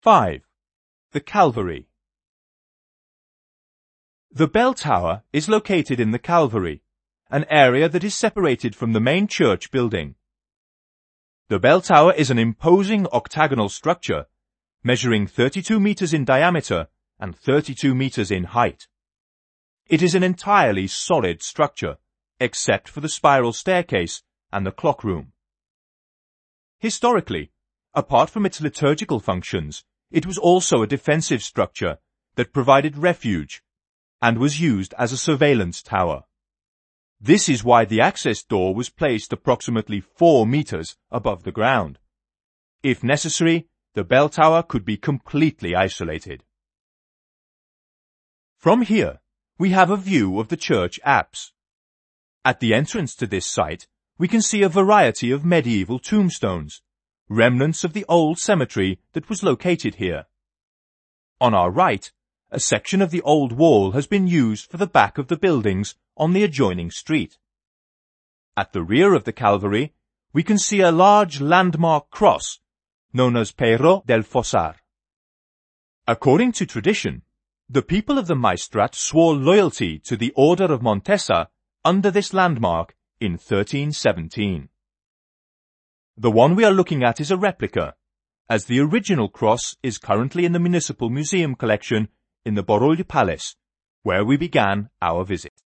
5. The Calvary. The bell tower is located in the Calvary, an area that is separated from the main church building. The bell tower is an imposing octagonal structure, measuring 32 meters in diameter and 32 meters in height. It is an entirely solid structure, except for the spiral staircase and the clock room. Historically, apart from its liturgical functions, it was also a defensive structure that provided refuge and was used as a surveillance tower. This is why the access door was placed approximately 4 meters above the ground. If necessary, the bell tower could be completely isolated. From here, we have a view of the church apse. At the entrance to this site, we can see a variety of medieval tombstones, remnants of the old cemetery that was located here. On our right, a section of the old wall has been used for the back of the buildings on the adjoining street. At the rear of the Calvary, we can see a large landmark cross, known as Pero del Fossar. According to tradition, the people of the Maestrat swore loyalty to the Order of Montesa under this landmark in 1317. The one we are looking at is a replica, as the original cross is currently in the Municipal Museum collection in the Borolli Palace, where we began our visit.